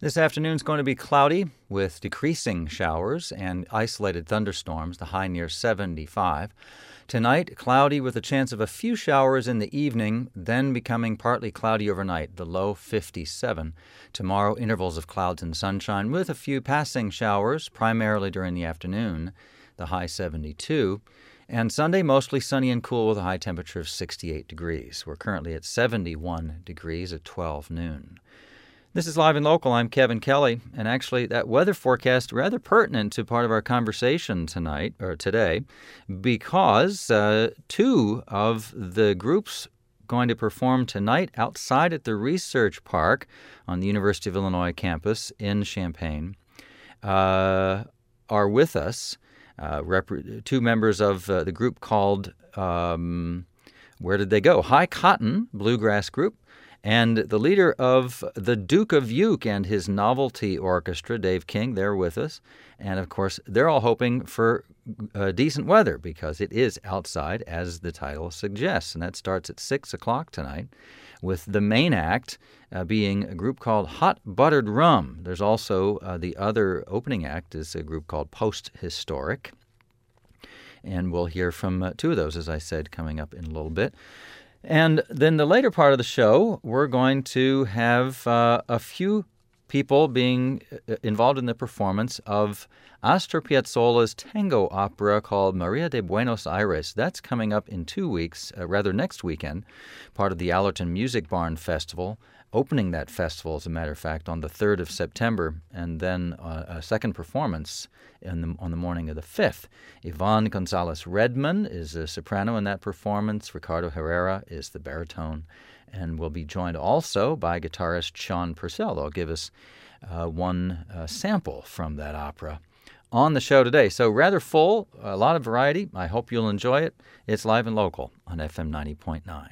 This afternoon is going to be cloudy with decreasing showers and isolated thunderstorms, the high near 75. Tonight, cloudy with a chance of a few showers in the evening, then becoming partly cloudy overnight, the low 57. Tomorrow, intervals of clouds and sunshine with a few passing showers, primarily during the afternoon, the high 72. And Sunday, mostly sunny and cool with a high temperature of 68 degrees. We're currently at 71 degrees at 12 noon. This is Live and Local. I'm Kevin Kelly, and actually that weather forecast rather pertinent to part of our conversation today, because two of the groups going to perform tonight outside at the Research Park on the University of Illinois campus in Champaign are with us. Two members of the group called, where did they go? High Cotton Bluegrass Group. And the leader of the Duke of Uke and his Novelty Orchestra, Dave King, they're with us. And, of course, they're all hoping for decent weather because it is outside, as the title suggests. And that starts at 6 o'clock tonight, with the main act being a group called Hot Buttered Rum. There's also the other opening act is a group called Post Historic. And we'll hear from two of those, as I said, coming up in a little bit. And then the later part of the show, we're going to have a few people being involved in the performance of Astor Piazzolla's tango opera called Maria de Buenos Aires. That's coming up in 2 weeks, next weekend, part of the Allerton Music Barn Festival. Opening that festival, as a matter of fact, on the 3rd of September, and then a second performance on the morning of the 5th. Yvonne Gonzalez-Redmond is a soprano in that performance. Ricardo Herrera is the baritone. And we'll be joined also by guitarist Sean Purcell. They'll give us one sample from that opera on the show today. So rather full, a lot of variety. I hope you'll enjoy it. It's Live and Local on FM 90.9.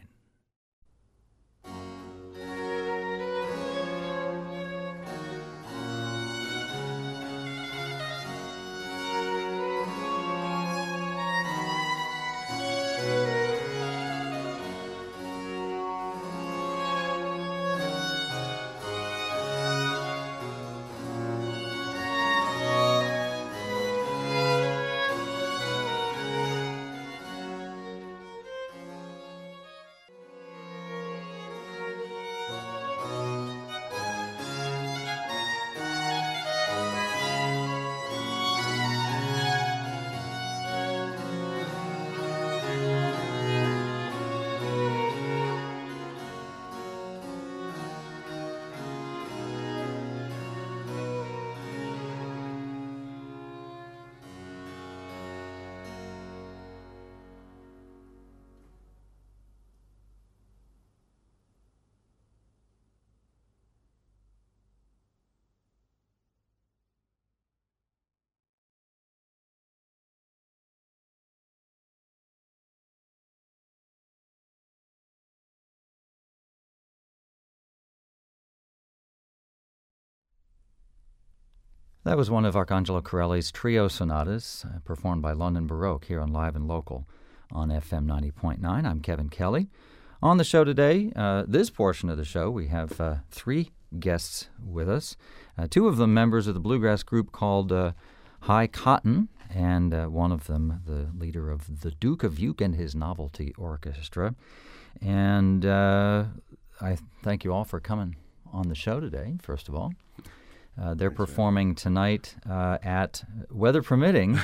That was one of Arcangelo Corelli's trio sonatas performed by London Baroque here on Live and Local on FM 90.9. I'm Kevin Kelly. On the show today, this portion of the show, we have three guests with us. Two of them members of the bluegrass group called High Cotton, and one of them the leader of the Duke of Uke and his Novelty Orchestra. And I thank you all for coming on the show today, first of all. They're performing tonight at, weather permitting,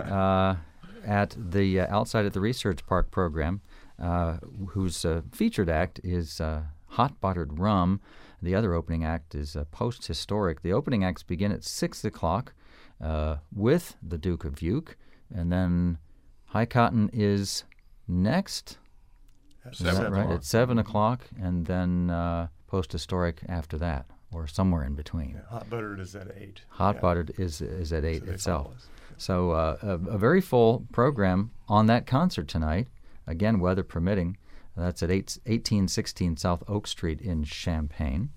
at the Outside at the Research Park program, whose featured act is Hot Buttered Rum. The other opening act is Post Historic. The opening acts begin at 6 o'clock with the Duke of Uke, and then High Cotton is next. Is that right? At 7 o'clock, and then Post Historic after that, or somewhere in between. Yeah, Hot Buttered is at 8. Hot Buttered is at 8 itself. So a very full program on that concert tonight. Again, weather permitting. That's at 1816 South Oak Street in Champaign.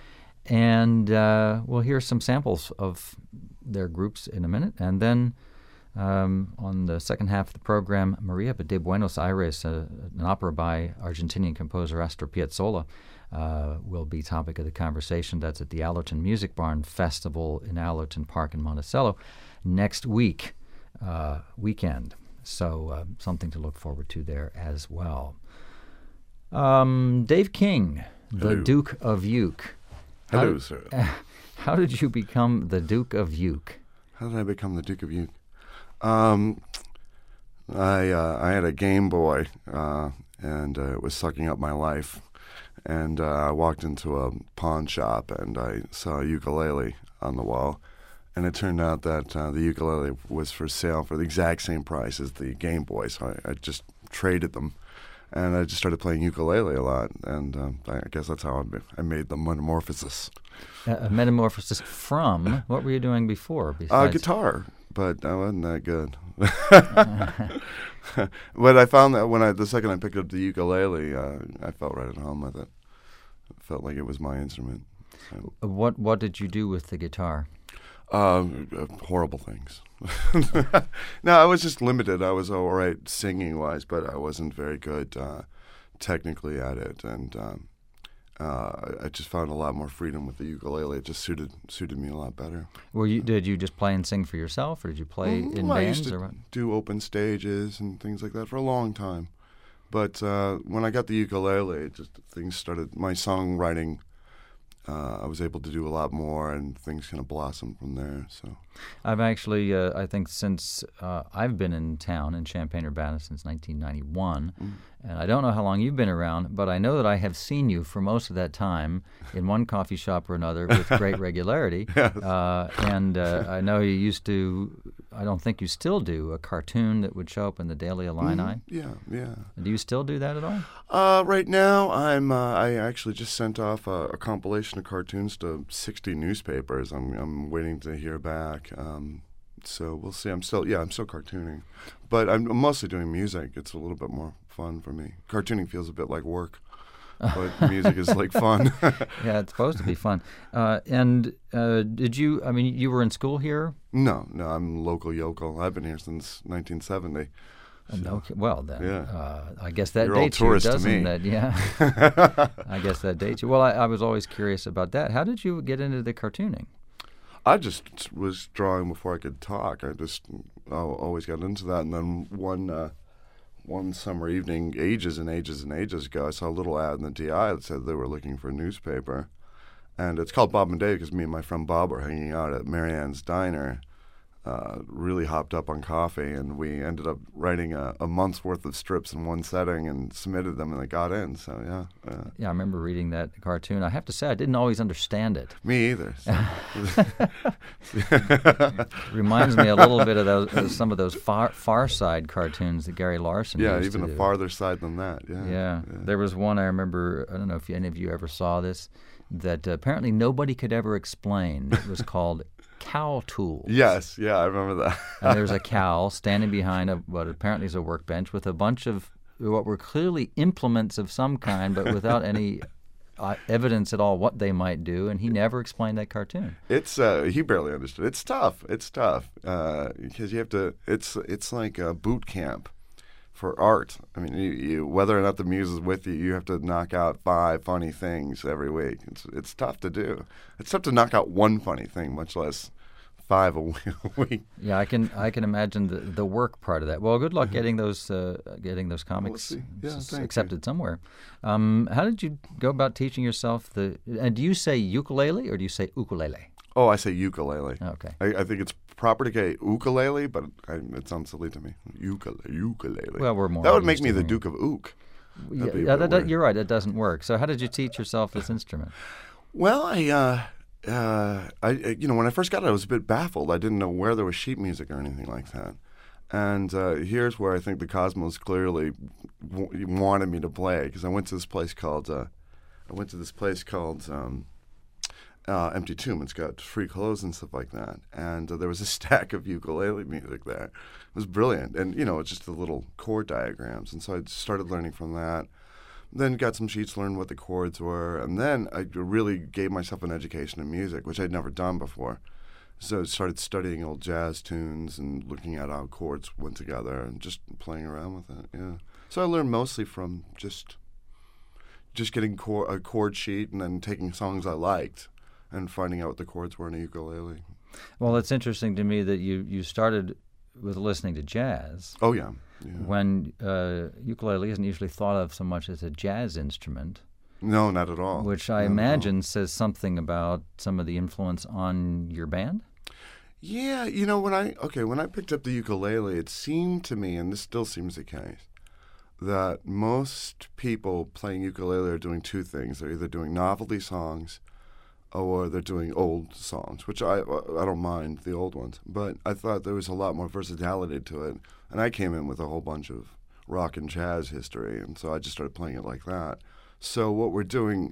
And we'll hear some samples of their groups in a minute. And then on the second half of the program, Maria de Buenos Aires, an opera by Argentinian composer Astor Piazzolla. will be topic of the conversation. That's at the Allerton Music Barn Festival in Allerton Park in Monticello next weekend. So something to look forward to there as well. Dave King, the Hello. Duke of Uke. Hello, sir. How did you become the Duke of Uke? How did I become the Duke of Uke? I had a Game Boy, and it was sucking up my life. And I walked into a pawn shop, and I saw a ukulele on the wall. And it turned out that the ukulele was for sale for the exact same price as the Game Boy. So I just traded them. And I just started playing ukulele a lot. And I guess that's how I made the metamorphosis. A metamorphosis from, what were you doing before? Besides? Guitar, but I wasn't that good. But I found that the second I picked up the ukulele, I felt right at home with it. It felt like it was my instrument. So. What did you do with the guitar? Horrible things. No, I was just limited. I was all right singing-wise, but I wasn't very good technically at it. And I just found a lot more freedom with the ukulele. It just suited me a lot better. Did you just play and sing for yourself, or did you play in bands? I used to or what? do open stages and things like that for a long time. But when I got the ukulele, things started. My songwriting, I was able to do a lot more, and things kind of blossomed from there. So I've actually, I think, since I've been in town in Champaign-Urbana since 1991, and I don't know how long you've been around, but I know that I have seen you for most of that time in one coffee shop or another with great regularity. Yes. And I know you used to, I don't think you still do, a cartoon that would show up in the Daily Illini. Yeah. Do you still do that at all? Right now, I actually just sent off a compilation of cartoons to 60 newspapers. I'm waiting to hear back. So we'll see. I'm still cartooning, but I'm mostly doing music. It's a little bit more fun for me. Cartooning feels a bit like work, but music is like fun. Yeah, it's supposed to be fun. Did you? I mean, you were in school here? No, I'm local yokel. I've been here since 1970. So. Okay, well then, Yeah. I guess that You're all dates you, tourists to doesn't me. it? Yeah, I guess that dates you. Well, I was always curious about that. How did you get into the cartooning? I just was drawing before I could talk. I always got into that. And then one summer evening, ages and ages and ages ago, I saw a little ad in the DI that said they were looking for a newspaper. And it's called Bob and Dave because me and my friend Bob were hanging out at Marianne's Diner, really hopped up on coffee, and we ended up writing a month's worth of strips in one setting and submitted them, and they got in. So yeah. Yeah, I remember reading that cartoon. I have to say, I didn't always understand it. Me either. So. Reminds me a little bit of some of those Far Side cartoons that Gary Larson used even to a do. farther side than that. Yeah. There was one I remember. I don't know if any of you ever saw this. That apparently nobody could ever explain. It was called Cow Tools. Yes, yeah, I remember that. And there's a cow standing behind what apparently is a workbench with a bunch of what were clearly implements of some kind, but without any evidence at all what they might do. And he never explained that cartoon. It's he barely understood. It's tough because you have to. It's like a boot camp for art. I mean, you whether or not the muse is with you, you have to knock out 5 funny things every week. It's tough to do. It's tough to knock out one funny thing, much less 5 a week. Yeah, I can imagine the work part of that. Well, good luck getting those comics accepted somewhere. How did you go about teaching yourself and do you say ukulele or do you say ukulele? Oh, I say ukulele. Okay. I think it's proper to say ukulele, but it sounds silly to me. Ukulele. Well, we're more. That would make used me to the hearing- Duke of Ook. You're right. It doesn't work. So, how did you teach yourself this instrument? Well, I when I first got it, I was a bit baffled. I didn't know where there was sheet music or anything like that. And here's where I think the Cosmos clearly wanted me to play, because I went to this place called Empty Tomb. It's got free clothes and stuff like that. And there was a stack of ukulele music there. It was brilliant. And, it's just the little chord diagrams. And so I started learning from that. Then got some sheets, learned what the chords were. And then I really gave myself an education in music, which I'd never done before. So I started studying old jazz tunes and looking at how chords went together and just playing around with it, yeah. So I learned mostly from just just getting a chord sheet and then taking songs I liked and finding out what the chords were in a ukulele. Well, it's interesting to me that you started with listening to jazz. Oh, yeah. When ukulele isn't usually thought of so much as a jazz instrument. No, not at all. Which I imagine says something about some of the influence on your band? Yeah, when I picked up the ukulele, it seemed to me, and this still seems the case, that most people playing ukulele are doing two things. They're either doing novelty songs or they're doing old songs, which I don't mind, the old ones. But I thought there was a lot more versatility to it. And I came in with a whole bunch of rock and jazz history, and so I just started playing it like that. So what we're doing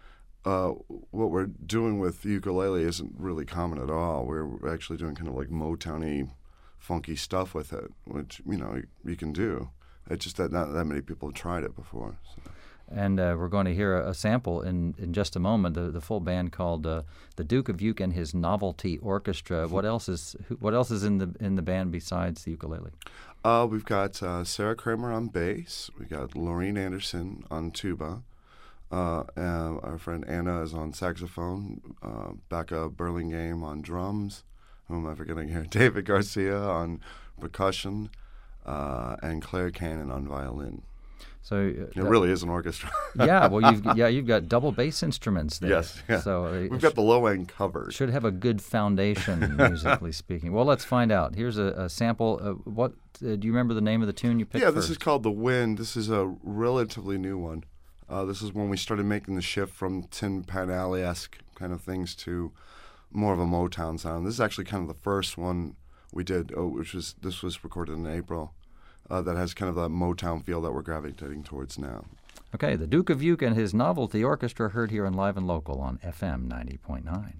with ukulele isn't really common at all. We're actually doing kind of like Motown-y, funky stuff with it, which, you can do. It's just that not that many people have tried it before. So. And we're going to hear a sample in just a moment. The full band called the Duke of Uke and his Novelty Orchestra. What else is in the band besides the ukulele? We've got Sarah Kramer on bass. We got Laureen Anderson on tuba. And our friend Anna is on saxophone. Becca Burlingame on drums. Who am I forgetting here? David Garcia on percussion. And Claire Cannon on violin. So it really is an orchestra. Yeah, well, you've got double bass instruments there. Yes, yeah. So we've got the low end covered. Should have a good foundation, musically speaking. Well, let's find out. Here's a sample. What do you remember the name of the tune you picked? Yeah, first? This is called "The Wind." This is a relatively new one. This is when we started making the shift from Tin Pan Alley-esque kind of things to more of a Motown sound. This is actually kind of the first one we did, this was recorded in April. That has kind of that Motown feel that we're gravitating towards now. Okay, the Duke of Uke and his Novelty Orchestra heard here on Live and Local on FM 90.9.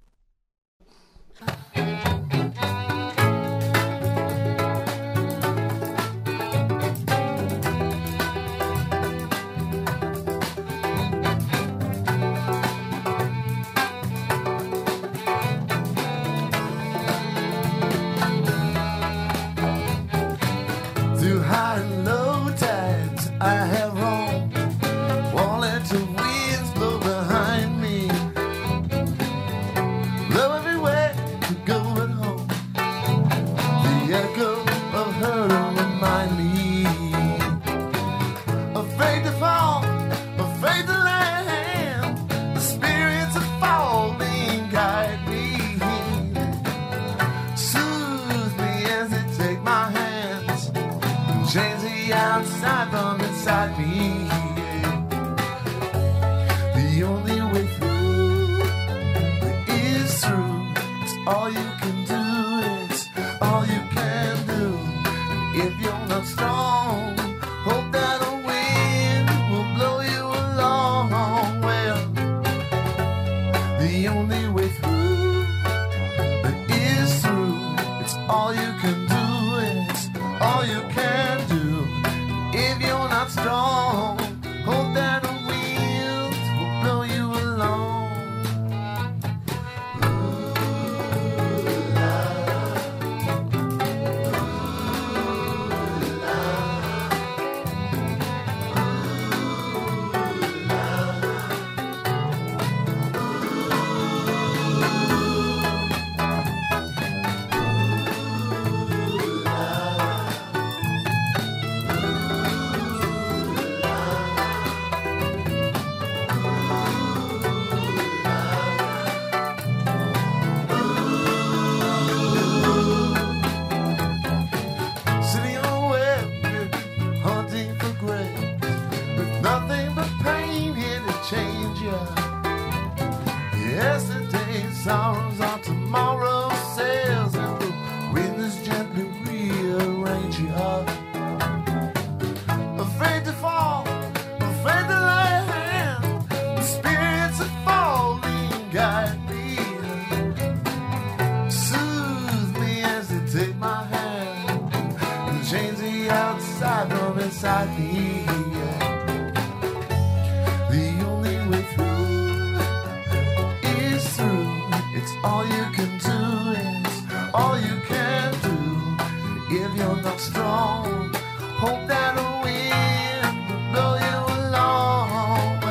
Through high and low tides I have roamed, walling to winds blow behind me, blow everywhere to go at home. The echo of her will remind me, afraid to fall, afraid to land. The spirits of falling guide me, soothe me as they take my hands, change the outside from inside me. The only way through is through. It's all you can do. It's all you can do. And if you're not strong, hope that a wind will blow you along. Well, the only way through is through. It's all you can do. It's all you can do. If you're not strong, hope that the winds will blow you along. Sitting on a web, hunting for graves, with nothing but pain here to change you. Yesterday's sorrows are tomorrow's sails, and the wind is gently rearrange you. Afraid to fall, afraid to land. The spirits of falling guide me, soothe me as they take my hand, and change the outside from inside me. The only way through is through. It's all you can do. It's all you can do. If you're not strong, hope that a wind will blow you along.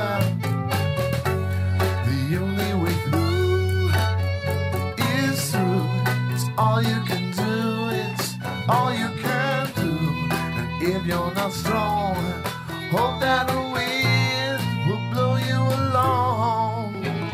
all you can do. It's all you can do. And if you're not strong, hope that the wind will blow you along.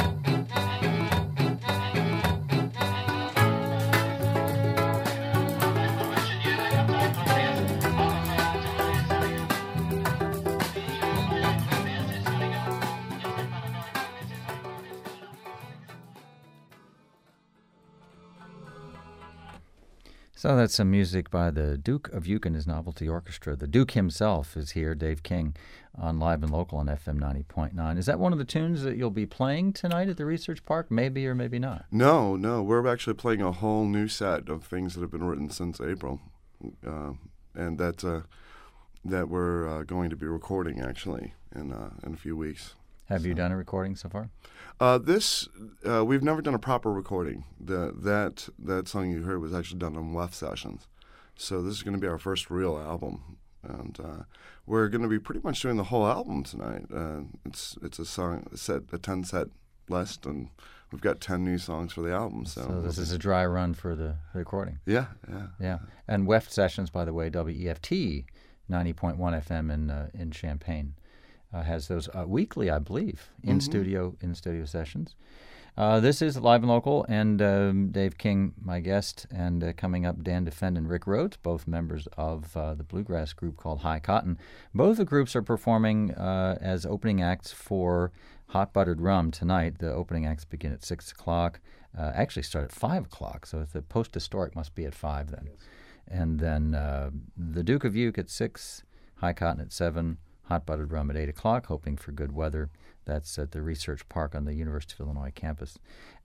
So that's some music by the Duke of Uke and his Novelty Orchestra. The Duke himself is here, Dave King, on Live and Local on FM 90.9. Is that one of the tunes that you'll be playing tonight at the Research Park? Maybe or maybe not. No, we're actually playing a whole new set of things that have been written since April, and that we're going to be recording actually in a few weeks. Have you done a recording so far? We've never done a proper recording. That song you heard was actually done on WEF sessions. So this is going to be our first real album, and we're going to be pretty much doing the whole album tonight. It's a 10-set list, and we've got 10 new songs for the album. So this is a dry run for the recording. Yeah. And WEF sessions, by the way, WEFT 90.1 FM in Champaign. Has those weekly, I believe, in studio sessions. This is Live and Local, and Dave King, my guest, and coming up, Dan Defend and Rick Rhodes, both members of the bluegrass group called High Cotton. Both the groups are performing as opening acts for Hot Buttered Rum tonight. The opening acts begin at 6 o'clock. Actually start at 5 o'clock, so the post-historic must be at 5 then. Yes. And then the Duke of Uke at 6, High Cotton at 7, Hot Buttered Rum at 8 o'clock, hoping for good weather. That's at the Research Park on the University of Illinois campus.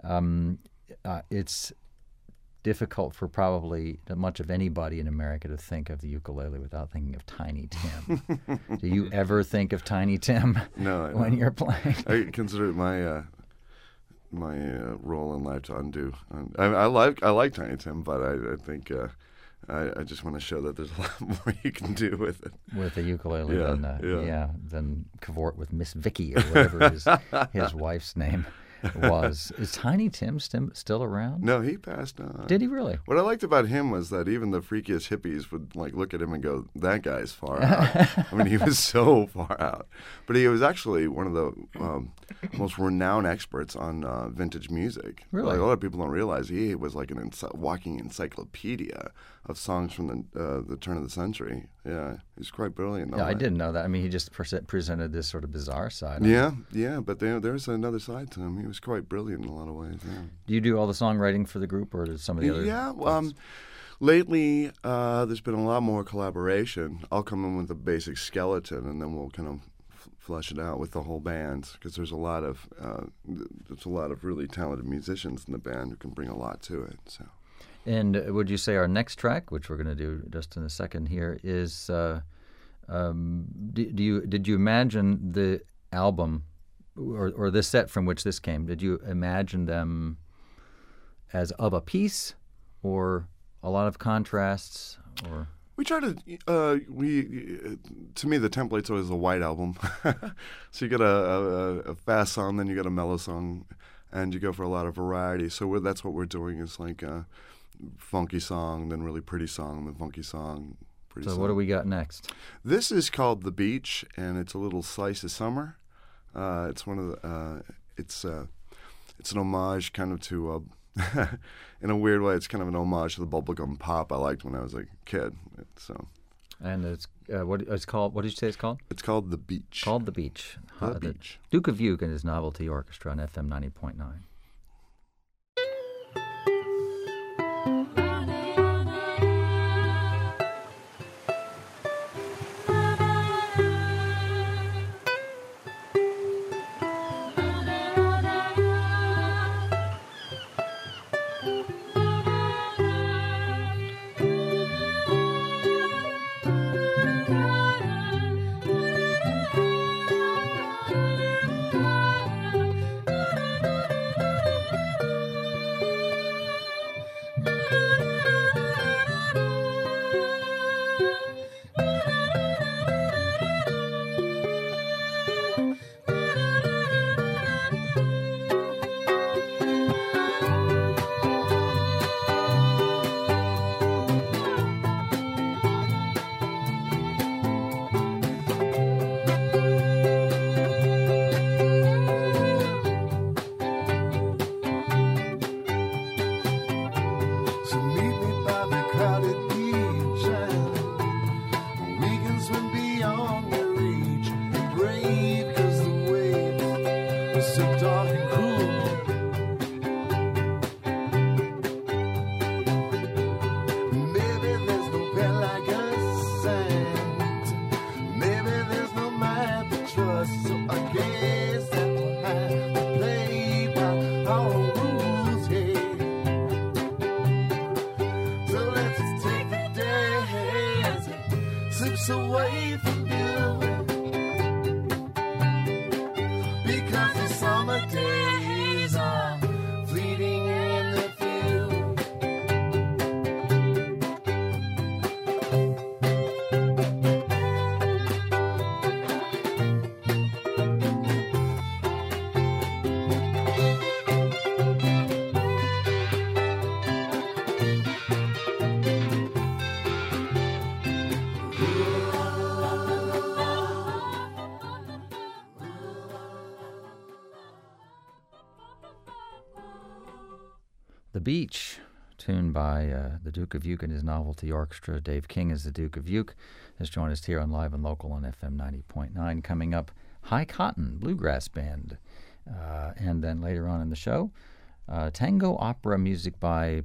It's difficult for probably much of anybody in America to think of the ukulele without thinking of Tiny Tim. Do you ever think of Tiny Tim when you're playing? I consider it my role in life to undo. I like Tiny Tim, but I think... I just want to show that there's a lot more you can do with it. With the ukulele than cavort with Miss Vicky or whatever his wife's name was. Is Tiny Tim still around? No, he passed on. Did he really? What I liked about him was that even the freakiest hippies would look at him and go, that guy's far out. I mean, he was so far out. But he was actually one of the most renowned experts on vintage music. Really? A lot of people don't realize he was like an walking encyclopedia of songs from the turn of the century. Yeah, he's quite brilliant. Yeah, I didn't know that. I mean, he just presented this sort of bizarre side. Yeah, but there's another side to him. He was quite brilliant in a lot of ways. Yeah. Do you do all the songwriting for the group, or does some of the other? Yeah, lately there's been a lot more collaboration. I'll come in with a basic skeleton, and then we'll kind of flesh it out with the whole band, because there's a lot of really talented musicians in the band who can bring a lot to it. So. And would you say our next track, which we're going to do just in a second here, is did you imagine the album or this set from which this came? Did you imagine them as of a piece, or a lot of contrasts, or? We try to. To me, the template's always a white album. So you get a fast song, then you get a mellow song, and you go for a lot of variety. So that's what we're doing. Is like a funky song, then really pretty song, then funky song. Pretty song. What do we got next? This is called The Beach, and it's a little slice of summer. It's one of the. It's an homage, kind of to. In a weird way, it's kind of an homage to the bubblegum pop I liked when I was a kid. And it's what it's called. What did you say it's called? It's called The Beach. Called The Beach. The Beach. Duke of Uke and his Novelty Orchestra on FM 90.9. The Beach, tuned by the Duke of Uke and his Novelty Orchestra. Dave King is the Duke of Uke, has joined us here on Live and Local on FM 90.9. Coming up, High Cotton Bluegrass Band. And then later on in the show, tango opera music by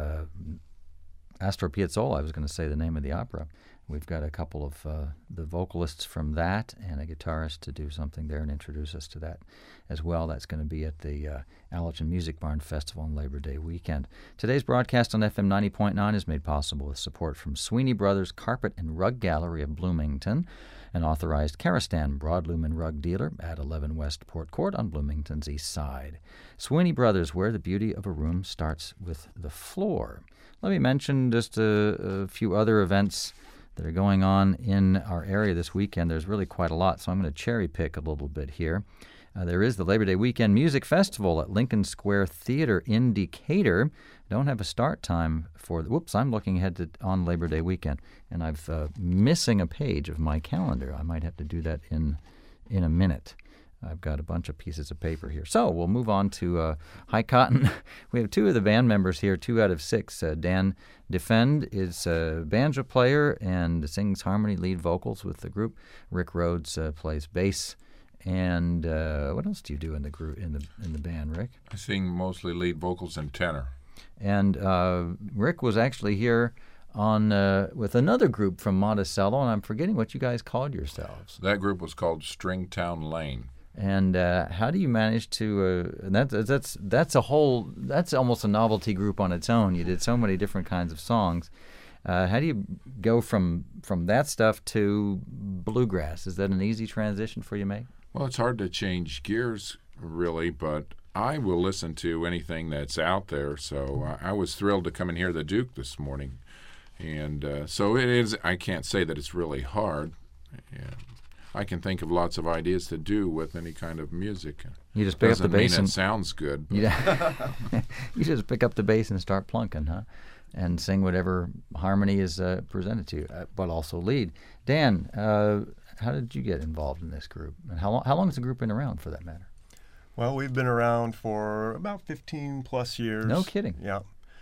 Astor Piazzolla. I was going to say the name of the opera. We've got a couple of the vocalists from that and a guitarist to do something there and introduce us to that as well. That's going to be at the Allerton Music Barn Festival on Labor Day weekend. Today's broadcast on FM 90.9 is made possible with support from Sweeney Brothers Carpet and Rug Gallery of Bloomington, an authorized Karastan broadloom and rug dealer at 11 West Port Court on Bloomington's east side. Sweeney Brothers, where the beauty of a room starts with the floor. Let me mention just a few other events that are going on in our area this weekend. There's really quite a lot, so I'm going to cherry pick a little bit here. There is the Labor Day Weekend Music Festival at Lincoln Square Theater in Decatur. Don't have a start time for... Whoops, I'm looking ahead to on Labor Day weekend, and I'm missing a page of my calendar. I might have to do that in a minute. I've got a bunch of pieces of paper here. So we'll move on to High Cotton. We have two of the band members here, 2 out of 6. Dan Defend is a banjo player and sings harmony lead vocals with the group. Rick Rhodes plays bass. And what else do you do in the group in the band, Rick? I sing mostly lead vocals and tenor. And Rick was actually here on with another group from Monticello, and I'm forgetting what you guys called yourselves. That group was called Stringtown Lane. And how do you manage to? That's almost a novelty group on its own. You did so many different kinds of songs. How do you go from that stuff to bluegrass? Is that an easy transition for you, mate? Well, it's hard to change gears, really, but I will listen to anything that's out there. So I was thrilled to come and hear the Duke this morning, and so it is. I can't say that it's really hard. Yeah. I can think of lots of ideas to do with any kind of music. You just pick up the bass and it sounds good. You just pick up the bass and start plunking, huh? And sing whatever harmony is presented to you, but also lead. Dan, how did you get involved in this group? And how long has the group been around, for that matter? Well, we've been around for about 15 plus years. No kidding. Yeah.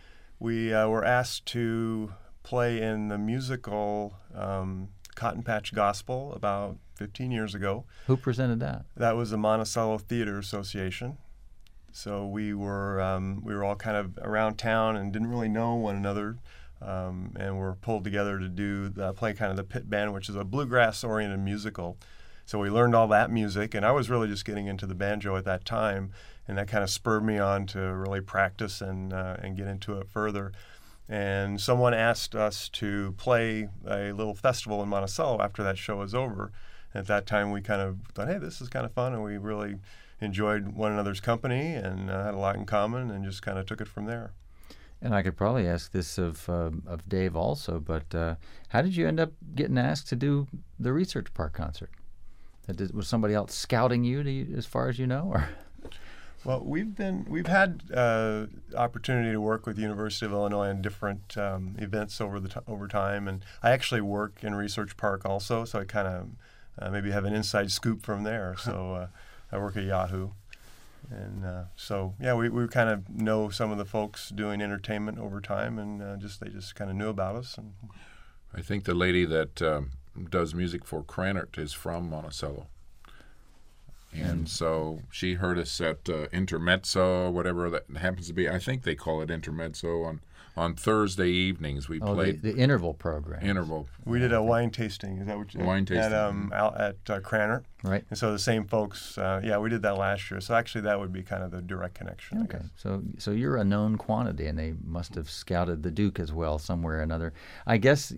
We were asked to play in the musical Cotton Patch Gospel about 15 years ago. Who presented that? That was the Monticello Theater Association. So we were all kind of around town and didn't really know one another, and were pulled together to play kind of the pit band, which is a bluegrass-oriented musical. So we learned all that music, and I was really just getting into the banjo at that time, and that kind of spurred me on to really practice and get into it further. And someone asked us to play a little festival in Monticello after that show was over. At that time, we kind of thought, hey, this is kind of fun, and we really enjoyed one another's company and had a lot in common, and just kind of took it from there. And I could probably ask this of Dave also, but how did you end up getting asked to do the Research Park concert? Was somebody else scouting you, as far as you know, or? Well, we've had opportunity to work with the University of Illinois on different events over time, and I actually work in Research Park also, so I kind of maybe have an inside scoop from there. So I work at Yahoo, and so yeah, we kind of know some of the folks doing entertainment over time, and they just kind of knew about us. And I think the lady that does music for Cranert is from Monticello. And so she heard us at Intermezzo, whatever that happens to be. I think they call it Intermezzo on Thursday evenings. We played the interval program. Interval. We did a wine tasting. Is that what you wine tasting at Cranert? Right. And so the same folks. We did that last year. So actually, that would be kind of the direct connection. Okay. So you're a known quantity, and they must have scouted the Duke as well somewhere or another. I guess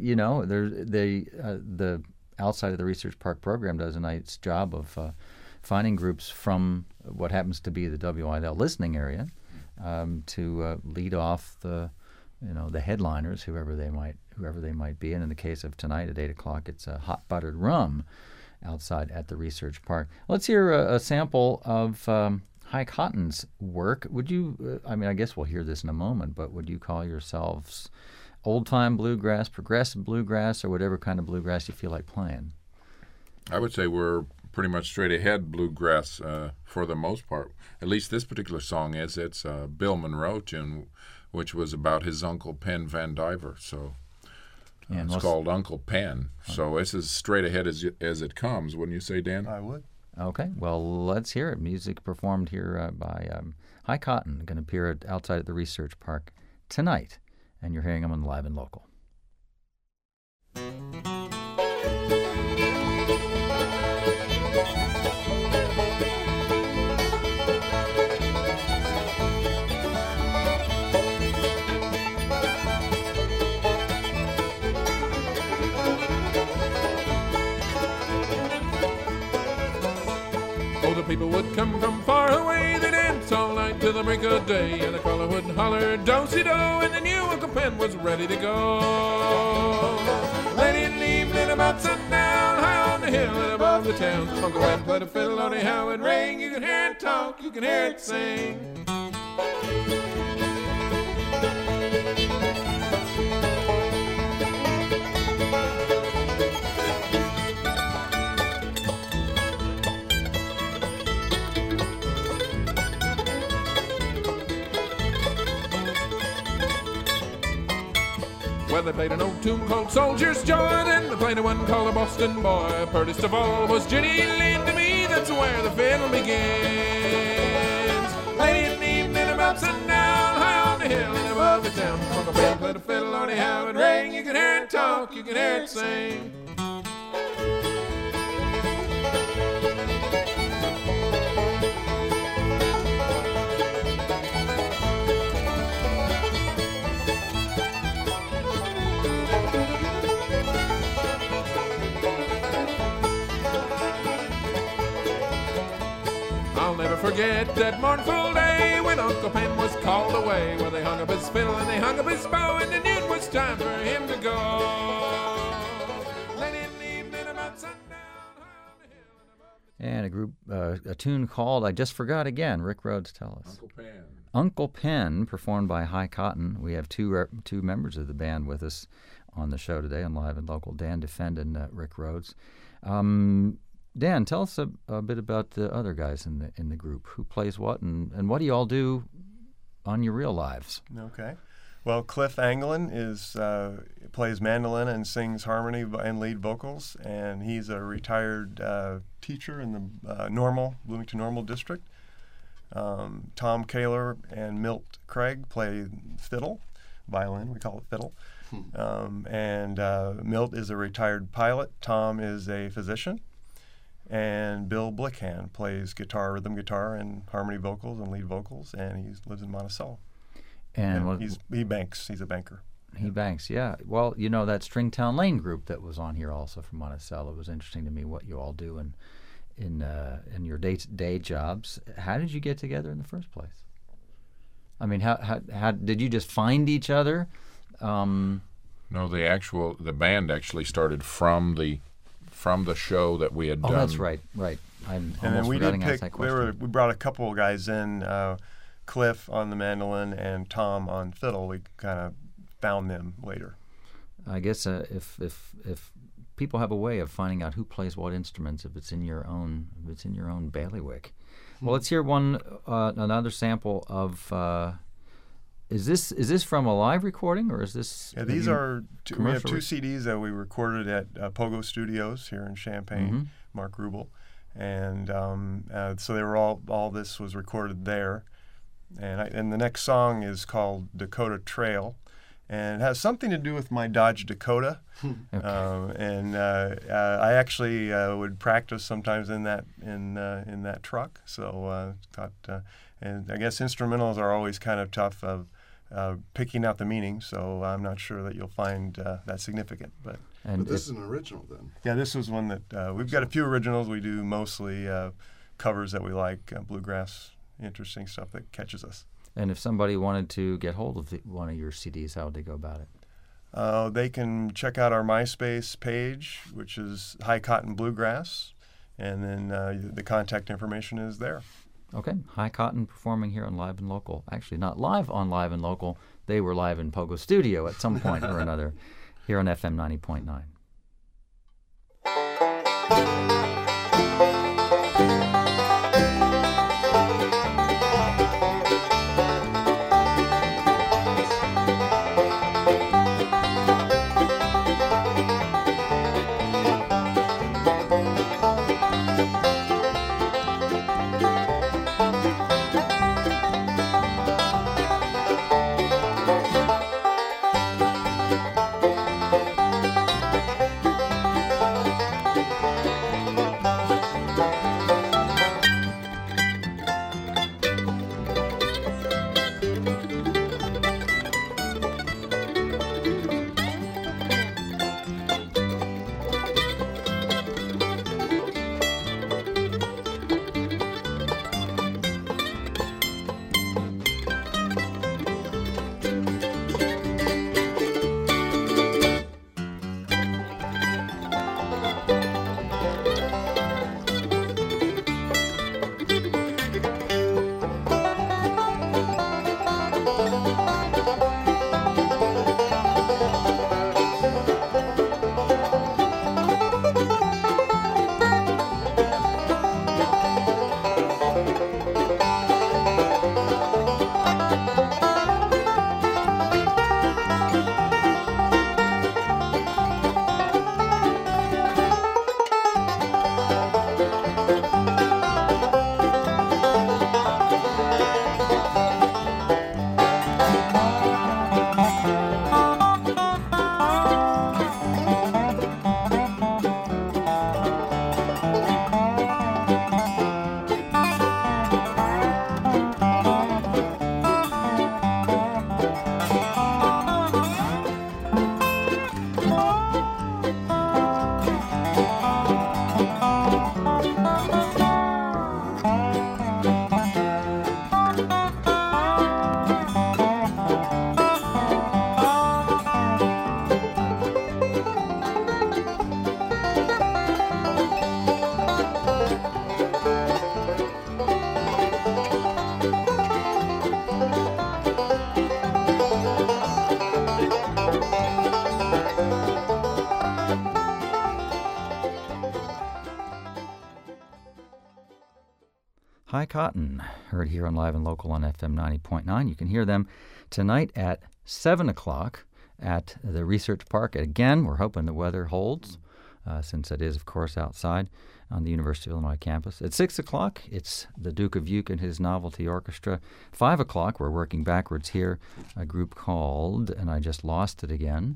the outside of the Research Park program does a nice job of finding groups from what happens to be the WIL listening area to lead off the headliners, whoever they might be. And in the case of tonight at 8:00, it's a Hot Buttered Rum outside at the Research Park. Let's hear a sample of High Cotton's work. Would you? I guess we'll hear this in a moment, but would you call yourselves old-time bluegrass, progressive bluegrass, or whatever kind of bluegrass you feel like playing? I would say we're pretty much straight ahead bluegrass for the most part. At least this particular song is. It's a Bill Monroe tune, which was about his uncle Pen Van Diver. So it's called Uncle Pen. So it's as straight ahead as it comes, wouldn't you say, Dan? I would. Okay, well, let's hear it. Music performed here by High Cotton, going to appear outside at the Research Park tonight, and you're hearing them on Live and Local. The people would come from far away, they'd dance all night till the break of day, and the caller would holler, do-si-do, and they knew Uncle Pen was ready to go. Late in the evening about sundown, high on the hill and above the town, Uncle Pen played a fiddle on how it rang, you can hear it talk, you can hear it sing. Well, they played an old tune called Soldier's Joy, then they played a one called a Boston Boy. Prettiest of all was Jenny Lind to me, that's where the fiddle begins. Late in the evening about sundown, high on the hill and above the town, Uncle Ben played a fiddle on how it rang, you can hear it talk, you can hear it sing. I'll never forget that mournful day when Uncle Pen was called away. Well, they hung up his fiddle and they hung up his bow, and they knew it was time for him to go. Late in the evening about sundown, high on the hill and above And a tune called, I just forgot again, Rick Rhodes, tell us. Uncle Pen. Uncle Pen, performed by High Cotton. We have two members of the band with us on the show today on Live and Local, Dan Defend and Rick Rhodes. Dan, tell us a bit about the other guys in the group. Who plays what, and what do you all do on your real lives? Okay. Well, Cliff Anglin plays mandolin and sings harmony and lead vocals, and he's a retired teacher in the Bloomington Normal District. Tom Kaler and Milt Craig play fiddle, violin, we call it fiddle. And Milt is a retired pilot. Tom is a physician. And Bill Blickhand plays guitar, rhythm guitar, and harmony vocals and lead vocals, and he lives in Monticello. And he banks. He's a banker. He banks, yeah. Well, you know, that Stringtown Lane group that was on here also from Monticello, it was interesting to me what you all do in your day jobs. How did you get together in the first place? I mean, how did you just find each other? No, the band actually started from the show that we had done. Oh, that's right. I'm almost forgetting to ask that question. We brought a couple of guys in, Cliff on the mandolin and Tom on fiddle. We kind of found them later. I guess if people have a way of finding out who plays what instruments, if it's in your own bailiwick. Well, let's hear another sample of. Is this from a live recording, or is this? Yeah, these are. We have two CDs that we recorded at Pogo Studios here in Champaign. Mark Rubel, and so they were all this was recorded there, and the next song is called Dakota Trail, and it has something to do with my Dodge Dakota, and I actually would practice sometimes in that truck. So and I guess instrumentals are always kind of tough of picking out the meaning, so I'm not sure that you'll find that significant. But this is an original then. Yeah, this was one that we've got a few originals. We do mostly covers that we like, bluegrass, interesting stuff that catches us. And if somebody wanted to get hold of one of your CDs, how would they go about it? They can check out our MySpace page, which is High Cotton Bluegrass, and then the contact information is there. Okay, High Cotton performing here on Live and Local. Actually, not live on Live and Local. They were live in Pogo Studio at some point or another here on FM 90.9. High Cotton, heard here on Live and Local on FM 90.9. You can hear them tonight at 7 o'clock at the Research Park. Again, we're hoping the weather holds, since it is, of course, outside on the University of Illinois campus. At 6 o'clock, it's the Duke of Uke and his Novelty Orchestra. 5 o'clock, we're working backwards here, a group called, and I just lost it again.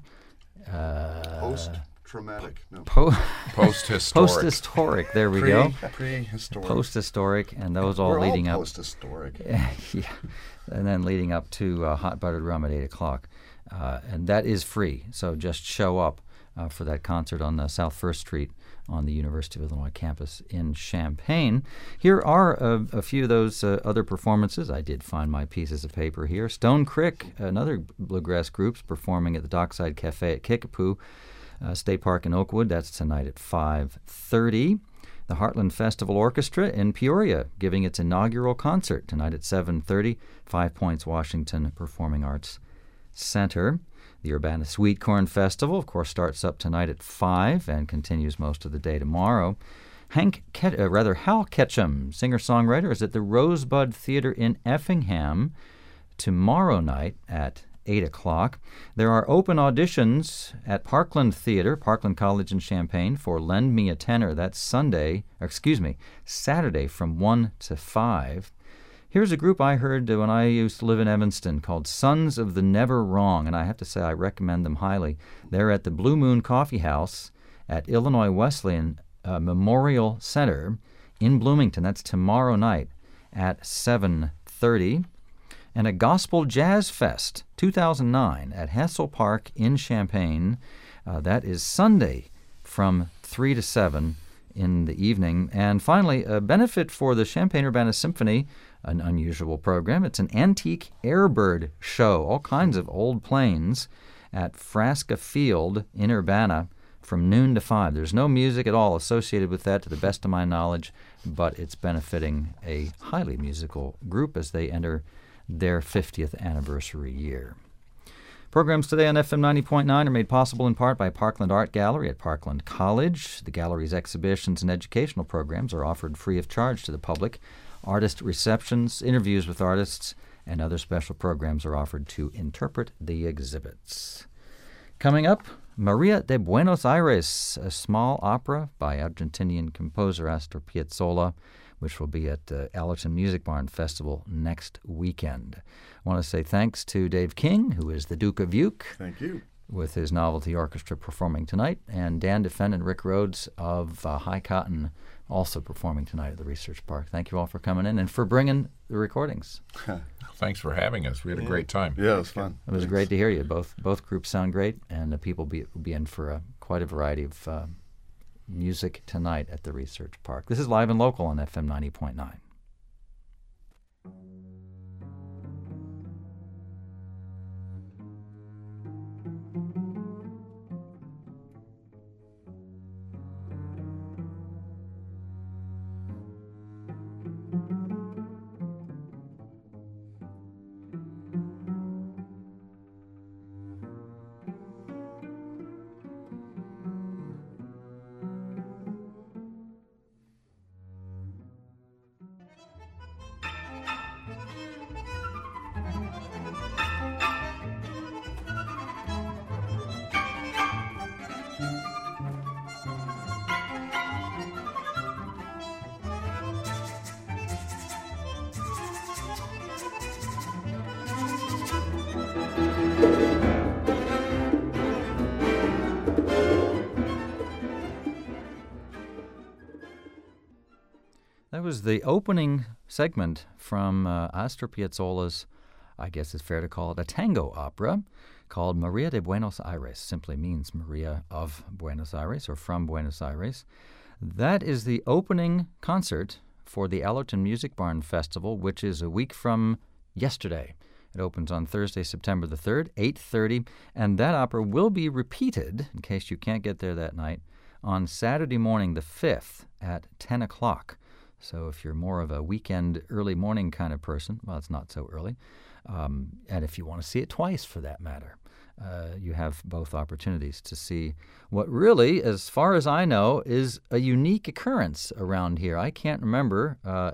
Post-traumatic. No. Post-historic. Post-historic, there we go. Prehistoric. Post-historic, and those all We're leading up. Post-historic. Yeah, and then leading up to Hot Buttered Rum at 8 o'clock. And that is free, so just show up for that concert on South 1st Street on the University of Illinois campus in Champaign. Here are a few of those other performances. I did find my pieces of paper here. Stone Crick, another bluegrass group's performing at the Dockside Cafe at Kickapoo State Park in Oakwood. That's tonight at 5:30. The Heartland Festival Orchestra in Peoria giving its inaugural concert tonight at 7:30. 5 Points Washington Performing Arts Center. The Urbana Sweet Corn Festival, of course, starts up tonight at 5 and continues most of the day tomorrow. Hal Ketchum, singer-songwriter, is at the Rosebud Theater in Effingham tomorrow night at 8 o'clock. There are open auditions at Parkland Theater, Parkland College in Champaign, for Lend Me a Tenor. That's Saturday from 1 to 5. Here's a group I heard when I used to live in Evanston called Sons of the Never Wrong, and I have to say I recommend them highly. They're at the Blue Moon Coffee House at Illinois Wesleyan Memorial Center in Bloomington. That's tomorrow night at 7:30. And a Gospel Jazz Fest 2009 at Hessel Park in Champaign. That is Sunday from 3 to 7 in the evening. And finally, a benefit for the Champaign-Urbana Symphony, an unusual program. It's an antique airbird show, all kinds of old planes at Frasca Field in Urbana from noon to 5. There's no music at all associated with that, to the best of my knowledge, but it's benefiting a highly musical group as they enter their 50th anniversary year. Programs today on FM 90.9 are made possible in part by Parkland Art Gallery at Parkland College. The gallery's exhibitions and educational programs are offered free of charge to the public. Artist receptions, interviews with artists, and other special programs are offered to interpret the exhibits. Coming up, Maria de Buenos Aires, a small opera by Argentinian composer Astor Piazzolla, which will be at the Allerton Music Barn Festival next weekend. I want to say thanks to Dave King, who is the Duke of Uke. Thank you. With his Novelty Orchestra performing tonight, and Dan Defen and Rick Rhodes of High Cotton also performing tonight at the Research Park. Thank you all for coming in and for bringing the recordings. Thanks for having us. We had a great time. Yeah, it was fun. It was great to hear you. Both groups sound great, and the people will be in for quite a variety of music tonight at the Research Park. This is Live and Local on FM 90.9. That was the opening segment from Astor Piazzolla's, I guess it's fair to call it, a tango opera called Maria de Buenos Aires. Simply means Maria of Buenos Aires or from Buenos Aires. That is the opening concert for the Allerton Music Barn Festival, which is a week from yesterday. It opens on Thursday, September the 3rd, 8:30, and that opera will be repeated, in case you can't get there that night, on Saturday morning the 5th at 10 o'clock. So if you're more of a weekend early morning kind of person, well, it's not so early, and if you want to see it twice for that matter, you have both opportunities to see what really, as far as I know, is a unique occurrence around here. I can't remember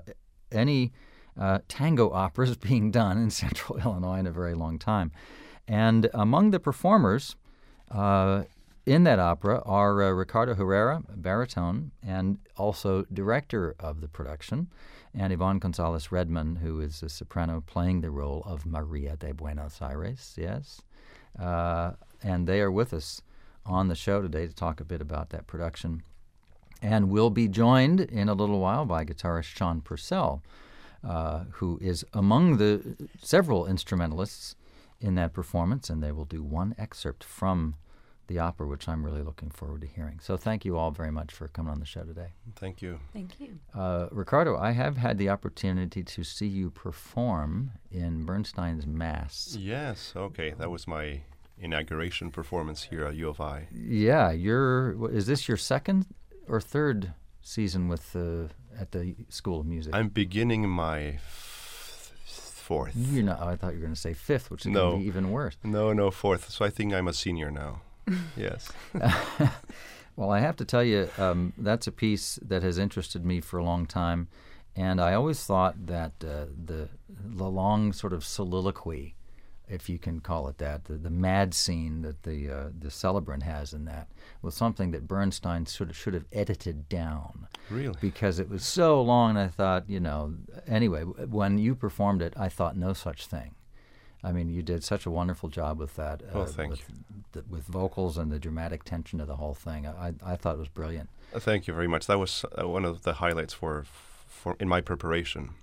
any tango operas being done in Central Illinois in a very long time. And among the performers in that opera are Ricardo Herrera, baritone, and also director of the production, and Yvonne Gonzalez Redmond, who is a soprano playing the role of Maria de Buenos Aires, yes. And they are with us on the show today to talk a bit about that production. And we'll be joined in a little while by guitarist Sean Purcell, who is among the several instrumentalists in that performance, and they will do one excerpt from the opera, which I'm really looking forward to hearing. So thank you all very much for coming on the show today. Thank you. Thank you. Ricardo, I have had the opportunity to see you perform in Bernstein's Mass. Yes, okay. That was my inauguration performance here at U of I. Yeah, is this your second or third season with at the School of Music? I'm beginning my fourth. I thought you were going to say fifth, which is going to be even worse. No, fourth. So I think I'm a senior now. Yes. Well, I have to tell you, that's a piece that has interested me for a long time, and I always thought that the long sort of soliloquy, if you can call it that, the mad scene that the celebrant has in that, was something that Bernstein should have edited down. Really? Because it was so long, and I thought, anyway, when you performed it, I thought no such thing. I mean, you did such a wonderful job with that. Thank you. With vocals and the dramatic tension of the whole thing. I thought it was brilliant. Thank you very much. That was one of the highlights for in my preparation.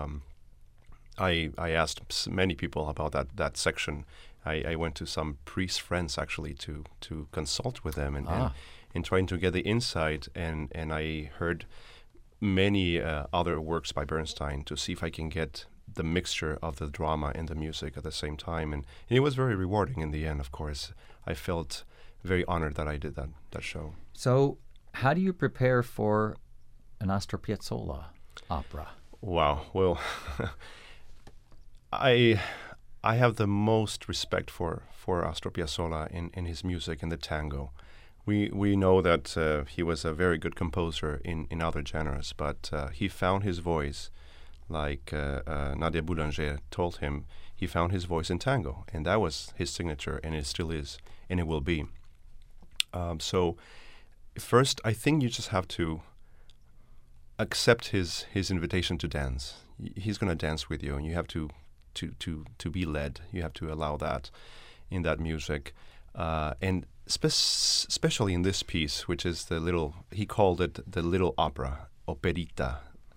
I asked many people about that section. I went to some priest friends actually to consult with them and trying to get the insight, and I heard many other works by Bernstein to see if I can get the mixture of the drama and the music at the same time, and it was very rewarding in the end. Of course, I felt very honored that I did that show. So, how do you prepare for an Astor Piazzolla opera? Wow. Well, I have the most respect for Astor Piazzolla in his music and the tango. We know that he was a very good composer in other genres, but he found his voice, like Nadia Boulanger told him, he found his voice in tango, and that was his signature, and it still is, and it will be. So first, I think you just have to accept his invitation to dance. He's going to dance with you, and you have to be led. You have to allow that in that music, and especially in this piece, which is he called it the little opera, operita.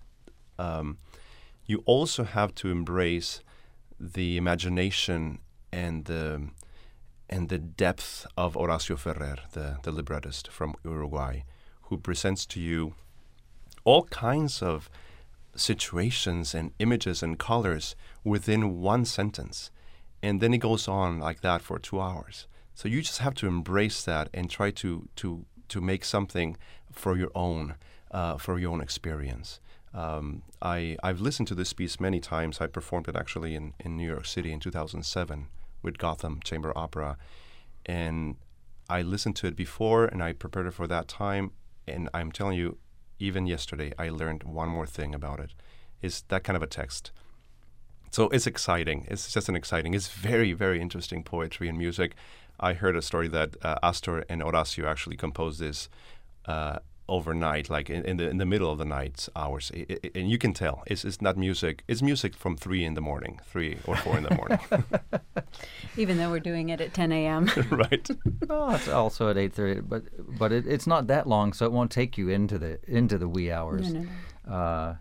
You also have to embrace the imagination and the depth of Horacio Ferrer, the librettist from Uruguay, who presents to you all kinds of situations and images and colors within one sentence. And then it goes on like that for 2 hours. So you just have to embrace that and try to make something for your own experience. I've listened to this piece many times. I performed it actually in New York City in 2007 with Gotham Chamber Opera. And I listened to it before and I prepared it for that time. And I'm telling you, even yesterday, I learned one more thing about it. It's that kind of a text. So it's exciting. It's very, very interesting poetry and music. I heard a story that Astor and Horacio actually composed this overnight, like in the middle of the night hours, and you can tell it's not music. It's music from 3 or 4 in the morning. Even though we're doing it at 10 a.m. Right. Well, it's also at 8:30, but it's not that long, so it won't take you into the wee hours. No.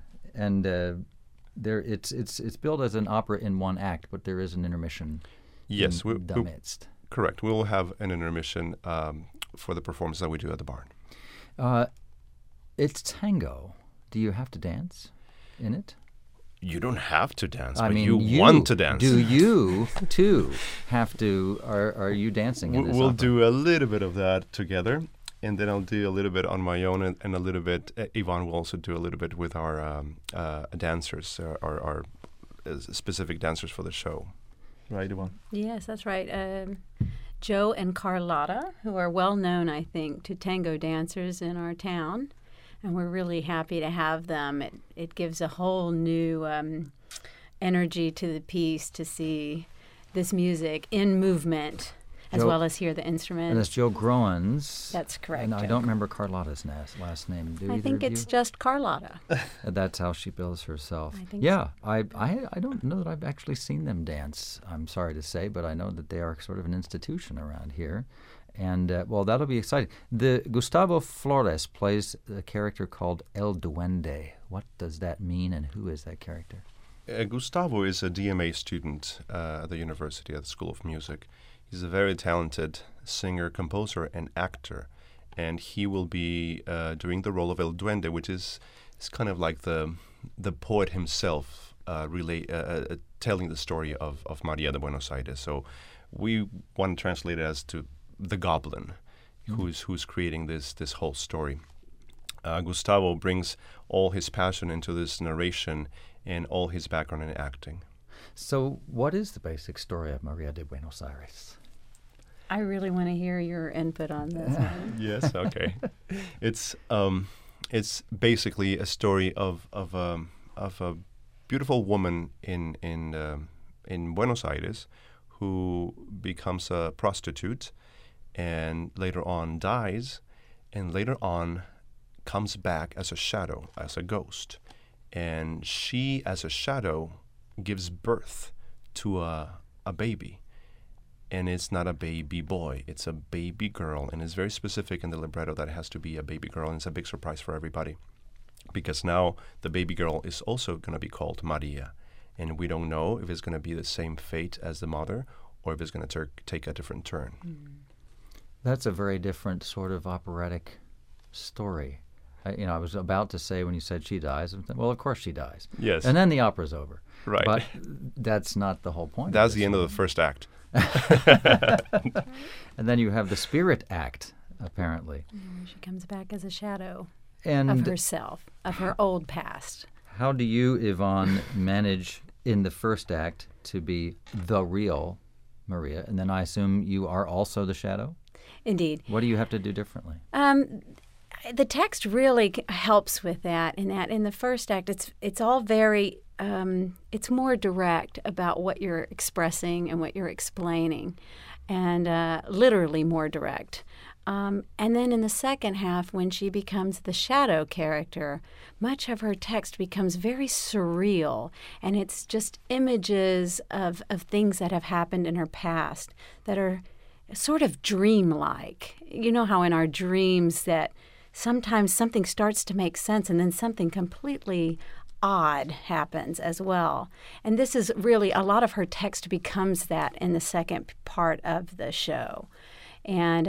It's billed as an opera in one act, but there is an intermission. Yes, in the midst. Correct. We will have an intermission for the performance that we do at the barn. It's tango. Do you have to dance in it? You don't have to dance, I but mean, you want to dance. Do you, too, have to? Are you dancing in this We'll opera? do a little bit of that together, and then I'll do a little bit on my own, and a little bit, Yvonne will also do a little bit with our dancers, our specific dancers for the show. Right, Yvonne? Yes, that's right. Joe and Carlotta, who are well known, I think, to tango dancers in our town. and we're really happy to have them. It gives a whole new energy to the piece to see this music in movement, as Joe- well as hear the And instruments. it's Joe Groens. That's correct. And I Joe. don't remember Carlotta's last name. Do I either think of it's you? just Carlotta. That's how she bills herself. I think yeah, I don't know that I've actually seen them dance, I'm sorry to say, but I know that they are sort of an institution around here. And, well, that'll be exciting. The Gustavo Flores plays a character called El Duende. What does that mean, and who is that character? Gustavo is a DMA student at the university, at the School of Music. He's a very talented singer, composer, and actor. And he will be doing the role of El Duende, which is kind of like the poet himself telling the story of Maria de Buenos Aires. So we want to translate it as to the goblin who's creating this whole story. Gustavo brings all his passion into this narration and all his background in acting. So what is the basic story of Maria de Buenos Aires? I really want to hear your input on this one. Yes, okay. It's basically a story of a beautiful woman in Buenos Aires who becomes a prostitute and later on dies, and later on comes back as a shadow, as a ghost. And she, as a shadow, gives birth to a baby. And it's not a baby boy, it's a baby girl. And it's very specific in the libretto that it has to be a baby girl, and it's a big surprise for everybody. Because now the baby girl is also going to be called Maria. And we don't know if it's going to be the same fate as the mother or if it's going to take a different turn. That's a very different sort of operatic story. I was about to say when you said she dies, well, of course she dies. Yes. And then the opera's over. Right. But that's not the whole point. That's of the this end of one. the first act. And then you have the spirit act, apparently. She comes back as a shadow And of herself, of her old past. how do you, Yvonne, manage in the first act to be the real Maria? And then I assume you are also the shadow? Indeed. What do you have to do differently? The text really helps with that. In the first act, it's all very, it's more direct about what you're expressing and what you're explaining, and literally more direct. And then in the second half, when she becomes the shadow character, much of her text becomes very surreal, and it's just images of things that have happened in her past that are sort of dreamlike. You know how in our dreams that sometimes something starts to make sense and then something completely odd happens as well. And this is really, a lot of her text becomes that in the second part of the show. And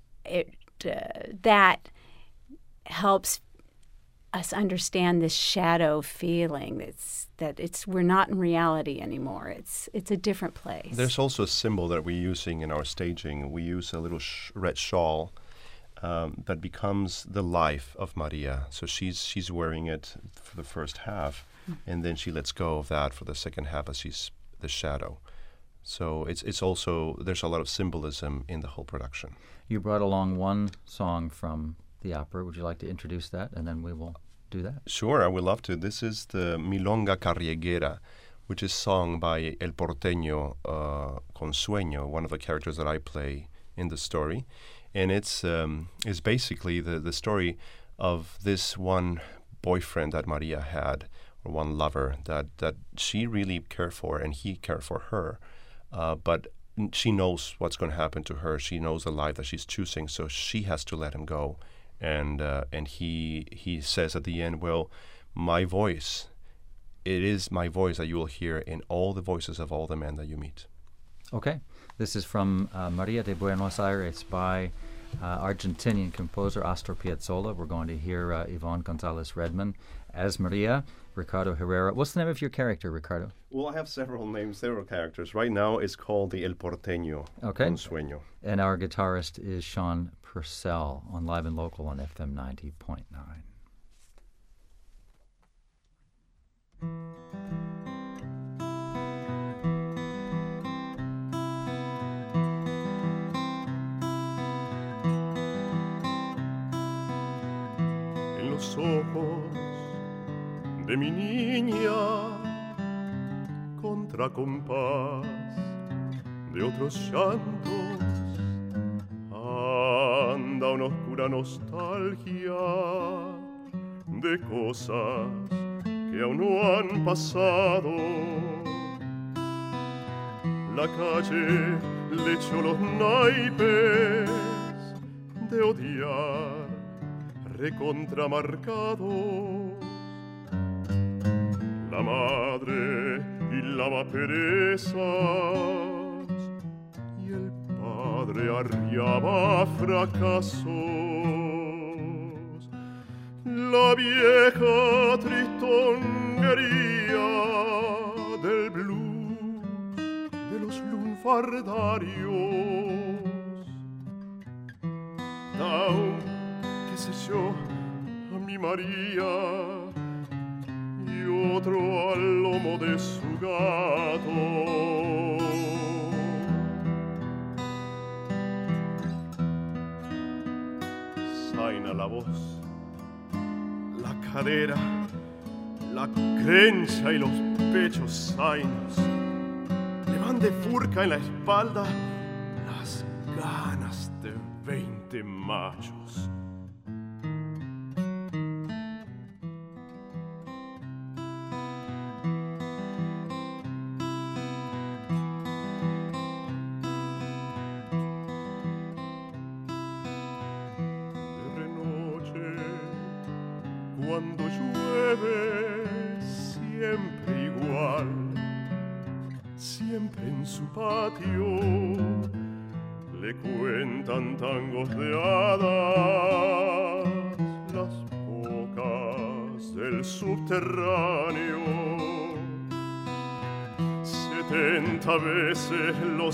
that helps us understand this shadow feeling. We're not in reality anymore. It's a different place. There's also a symbol that we're using in our staging. We use a little red shawl that becomes the life of Maria. So she's wearing it for the first half, and then she lets go of that for the second half as she's the shadow. So it's also, there's a lot of symbolism in the whole production. You brought along one song from the opera. Would you like to introduce that, and then we will do that? Sure, I would love to. This is the Milonga Carrieguera, which is sung by El Porteño Consueño, one of the characters that I play in the story. And it's basically the story of this one boyfriend that Maria had, or one lover that she really cared for and he cared for her. But she knows what's going to happen to her. She knows the life that she's choosing, so she has to let him go. And he says at the end, well, my voice, it is my voice that you will hear in all the voices of all the men that you meet. Okay. This is from Maria de Buenos Aires by Argentinian composer Astor Piazzolla. We're going to hear Yvonne Gonzalez Redmond as Maria, Ricardo Herrera. What's the name of your character, Ricardo? Well, I have several names, several characters. Right now it's called the El Porteño Consueño. And our guitarist is Sean Purcell on Live and Local on FM 90.9. En los los ojos de mi niña, contra compás de otros llantos, anda una oscura nostalgia de cosas que aún no han pasado. La calle le echó los naipes de odiar recontramarcados. La madre hilaba perezas y el padre arriaba fracasos. La vieja tristonguería del blues de los lunfardarios. Down, qué sé yo, a mi María y otro al lomo de su gato. Zaina la voz, la cadera, la crencha y los pechos zainos. Le van de furca en la espalda las ganas de 20 machos. Cuando llueve, siempre igual, siempre en su patio, le cuentan tangos de hadas, las bocas del subterráneo. 70 veces los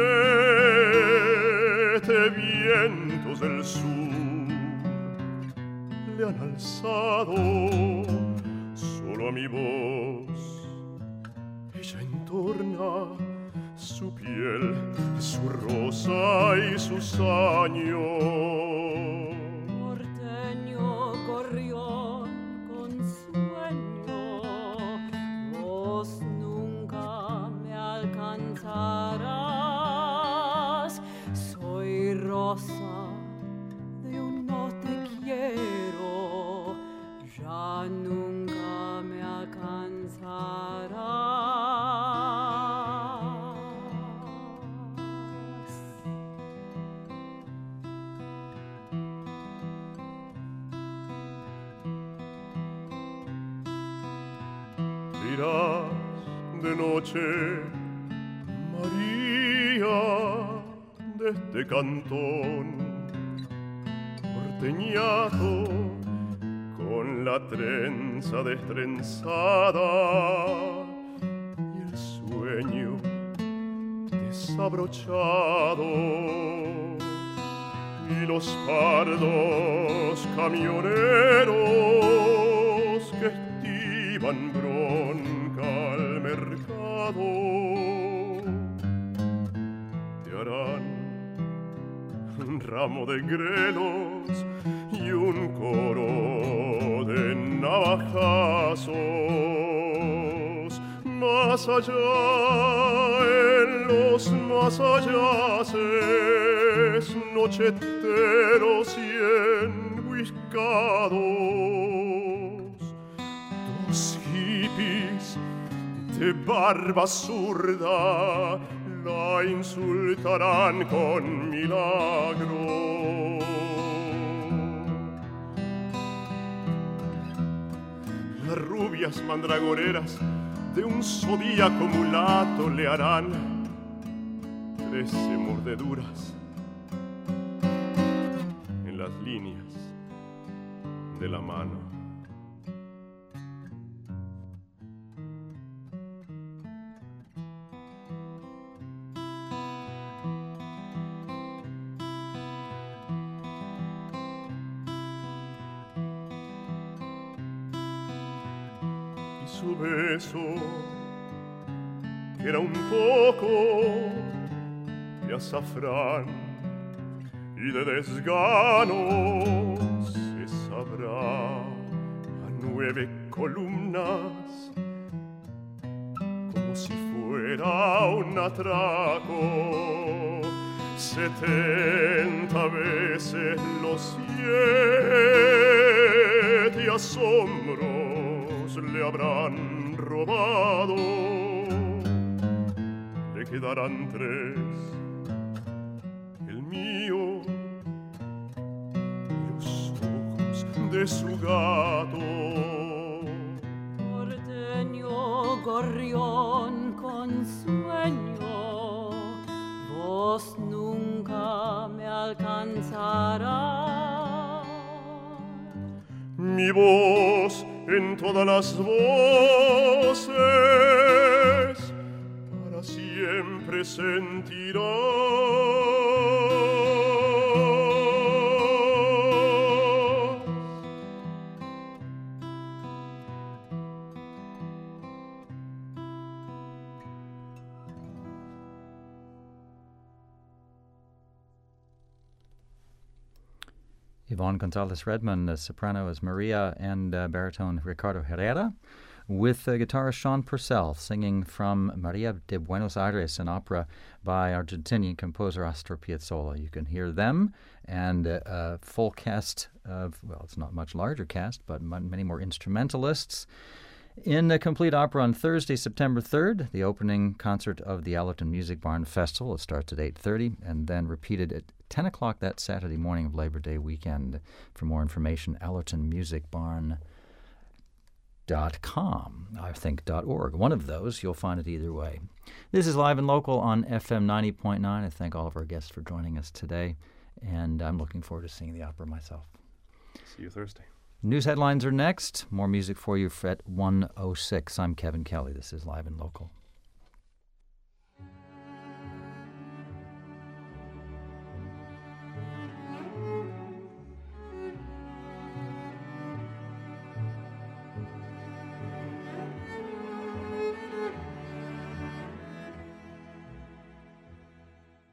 7 vientos del sur le han alzado solo a mi voz. Ella entorna su piel, su rosa y sus años. Porteño gorrión con sueño, vos nunca me alcanzarás. Soy rosa de un no te quiero, ya nunca me alcanzarás. Dirás de noche, María, de este cantón porteñato, con la trenza destrenzada y el sueño desabrochado, y los pardos camioneros que estiban bronca al mercado te harán un ramo de grelos y un coro de navajazos. Más allá, en los más allaces, nocheteros y enhuiscados, dos hippies de barba zurda la insultarán con milagro. Las rubias mandragoreras de un zodíaco mulato le harán 13 mordeduras en las líneas de la mano. Su beso, que era un poco de azafrán y de desgano, se sabrá 9 columnas, como si fuera un atraco. 70 veces los 7 asombros le habrán robado. Le quedarán 3, el mío y los ojos de su gato. Porteño gorrión con sueño, vos nunca me alcanzarás. Mi voz en todas las voces para siempre sentirás. Yvonne Gonzalez-Redmond, the soprano is Maria, and baritone Ricardo Herrera, with guitarist Sean Purcell singing from Maria de Buenos Aires, an opera by Argentinian composer Astor Piazzolla. You can hear them and a full cast of, well, it's not much larger cast, but many more instrumentalists. In a complete opera on Thursday, September 3rd, the opening concert of the Allerton Music Barn Festival. It starts at 8:30 and then repeated at 10 o'clock that Saturday morning of Labor Day weekend. For more information, allertonmusicbarn.com, I think .org. One of those, you'll find it either way. This is Live and Local on FM 90.9. I thank all of our guests for joining us today, and I'm looking forward to seeing the opera myself. See you Thursday. News headlines are next. More music for you at 1:06. I'm Kevin Kelly. This is Live and Local.